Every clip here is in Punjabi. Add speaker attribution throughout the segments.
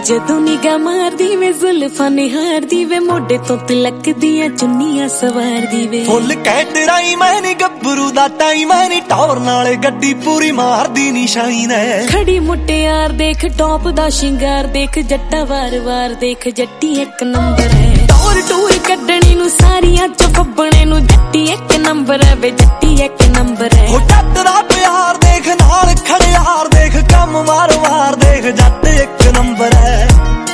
Speaker 1: ਜਦੋਂ ਨਿਗਾਹ ਮਾਰਦੀ ਵੇ ਜ਼ੁਲਫਾਂ ਨਿਹਾਰਦੀ ਵੇ ਮੋਢੇ ਤੋਂ ਤਿਲਕ ਦੀਆਂ ਚੁੰਨੀਆਂ ਸਵਾਰਦੀ ਵੇ
Speaker 2: ਫੁੱਲ ਕਹਿ ਤੇਰਾਈ ਮੈਂ ਨੀ ਗੱਭਰੂ ਦਾ ਟਾਈਮ ਮੈਂ ਨੀ ਟੌਰ ਨਾਲ ਗੱਡੀ ਪੂਰੀ ਮਾਰਦੀ ਨੀ ਸ਼ਾਈਨ ਐ
Speaker 1: ਖੜੀ ਮੁਟਿਆਰ ਦੇਖ ਟੌਪ ਦਾ ਸ਼ਿੰਗਾਰ ਦੇਖ ਜੱਟਾ ਵਾਰ-ਵਾਰ ਦੇਖ ਜੱਟੀ ਇੱਕ ਨੰਬਰ ਹੈ ਟੌਰ ਟੂਰ ਕੱਢਣੀ ਨੂੰ ਸਾਰੀਆਂ ਚੋਂ ਫੱਬਣੇ ਨੂੰ ਜੱਟੀ ਇੱਕ ਨੰਬਰ ਹੈ ਵੇ ਜੱਟੀ ਇੱਕ ਨੰਬਰ ਹੈ
Speaker 2: ਹੋ ਜੱਟ ਦਾ ਪਿਆਰ ਦੇਖ ਨਾਲ ਖੜਿਆਰ ਦੇਖ ਕੰਮ ਵਾਰ-ਵਾਰ ਦੇਖ ਜੱਟ ਇੱਕ ਨੰਬਰ ਹੈ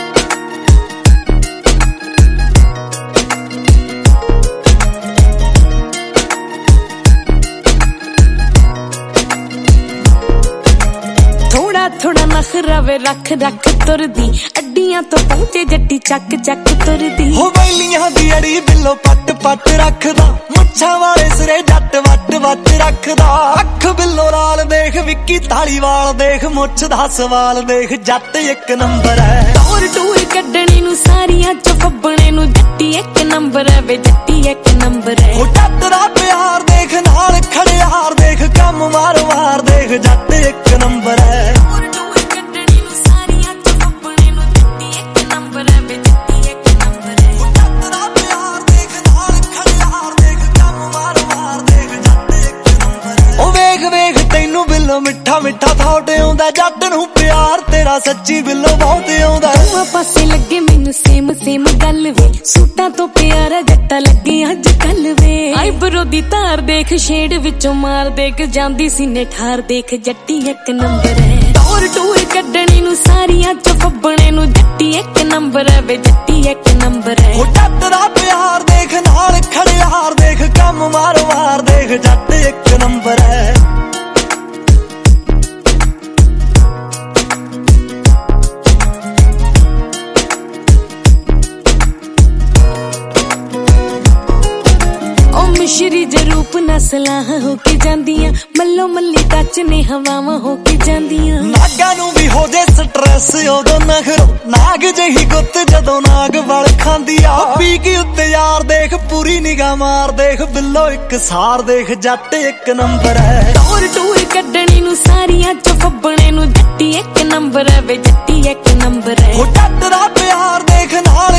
Speaker 1: ਥੋੜਾ ਨਖਰਾ ਵੇ ਰੱਖ ਰੱਖ ਤੁਰਦੀ ਅੱਡੀਆਂ ਤੋਂ ਪਹੁੰਚੇ ਜੱਟੀ ਚੱਕ ਚੱਕ ਤੁਰਦੀ
Speaker 2: ਹੋ ਵੈਲੀਆਂ ਦੀ ਅੜੀ ਬਿੱਲੋ ਪੱਟ ਪੱਟ ਰੱਖਦਾ ਮੁੱਛਾਂ ਵਾਲੇ ਸਿਰੇ ਜੱਟ ਵੱਟ ਵੱਟ ਰੱਖਦਾ ਅੱਖ ਬਿੱਲੋ ਲਾਲ ਦੇਖ ਵਿੱਕੀ ਧਾਲੀਵਾਲ ਦੇਖ ਮੁੱਛ ਦਾ ਸਵਾਲ ਦੇਖ ਜੱਟ ਇੱਕ ਨੰਬਰ ਹੈ
Speaker 1: ਟੌਰ ਟੂਰ ਕੱਢਣੀ ਨੂੰ ਸਾਰੀਆਂ ਚੋਂ ਫੱਬਣੇ ਨੂੰ ਜੱਟੀ ਇੱਕ ਨੰਬਰ ਹੈ ਵੇ ਜੱਟੀ ਇੱਕ ਨੰਬਰ ਹੈ
Speaker 2: ਹੋ ਜੱਟ ਦਾ ਪਿਆਰ ਦੇਖ ਨਾਲ ਖੜਿਆਰ ਦੇਖ ਕੰਮ ਵਾਰ-ਵਾਰ ਦੇਖ ਜੱਟ ਇੱਕ ਨੰਬਰ ਹੈ ਮਿੱਠਾ ਮਿੱਠਾ ਥਾਟ ਆਉਂਦਾ ਜੱਟ ਨੂੰ ਪਿਆਰ ਤੇਰਾ ਸੱਚੀ ਬਿੱਲੋ ਬਹੁਤ ਆਉਂਦਾ
Speaker 1: ਦੋਹਾਂ ਪਾਸੇ ਲੱਗੇ ਮੈਨੂੰ ਸੇਮ ਸੇਮ ਗੱਲ ਵੇ ਸੂਟਾਂ ਤੋਂ ਪਿਆਰਾ ਜੱਟਾ ਲੱਗੇ ਅੱਜ ਕੱਲ ਵੇ ਆਈਬਰੋ ਦੀ ਧਾਰ ਦੇਖ ਸ਼ੇਡ ਵਿੱਚੋਂ ਮਾਰ ਦੇਖ ਜਾਂਦੀ ਸੀਨੇ ਠਾਰ ਦੇਖ ਜੱਟੀ ਇੱਕ ਨੰਬਰ ਹੈ ਟੌਰ ਟੂਰ ਕੱਢਣੀ ਨੂੰ ਸਾਰੀਆਂ ਚੋਂ ਫੱਬਣੇ ਨੂੰ ਜੱਟੀ ਇੱਕ ਨੰਬਰ ਹੈ ਵੇ ਜੱਟੀ ਇੱਕ ਨੰਬਰ ਹੈ
Speaker 2: ਹੋ ਜੱਟ ਦਾ ਪਿਆਰ ਦੇਖ ਨਾਲ ਖੜਿਆਰ ਦੇਖ ਕੰਮ ਵਾਰ-ਵਾਰ ਦੇਖ ਜੱਟ ਇੱਕ ਨੰਬਰ ਹੈ
Speaker 1: ਸ਼੍ਰੀ ਜਰੂਪ ਨਸਲਾਂ ਹੋ ਕੇ ਜਾਂਦੀਆਂ ਮੱਲੋ ਮੱਲੀ ਟੱਚ ਨੇ ਹਵਾਵਾਂ ਹੋ ਕੇ ਜਾਂਦੀਆਂ
Speaker 2: ਨਾਗਾਂ ਨੂੰ ਵੀ ਹੋ ਜੇ ਸਟ੍ਰੈਸ ਉਦੋਂ ਨਖਰੋ ਨਾਗ ਜਿਹੀ ਗੁੱਤ ਜਦੋਂ ਨਾਗ ਵਲ ਖਾਂਦੀ ਆ ਪੀ ਕੇ ਉੱਤੇ ਯਾਰ ਦੇਖ ਪੂਰੀ ਨਿਗਾਹ ਮਾਰ ਦੇਖ ਬਿੱਲੋ ਇੱਕ ਸਾਰ ਦੇਖ ਜੱਟ ਇੱਕ ਨੰਬਰ ਹੈ
Speaker 1: ਟੌਰ ਟੂਰ ਕੱਢਣੀ ਨੂੰ ਸਾਰੀਆਂ ਚੋਂ ਫੱਬਣੇ ਨੂੰ ਜੱਟੀ ਇੱਕ ਨੰਬਰ ਹੈ ਵੇ ਜੱਟੀ ਇੱਕ ਨੰਬਰ ਹੈ
Speaker 2: ਹੋ ਜੱਟ ਦਾ ਪਿਆਰ ਦੇਖ ਨਾਲ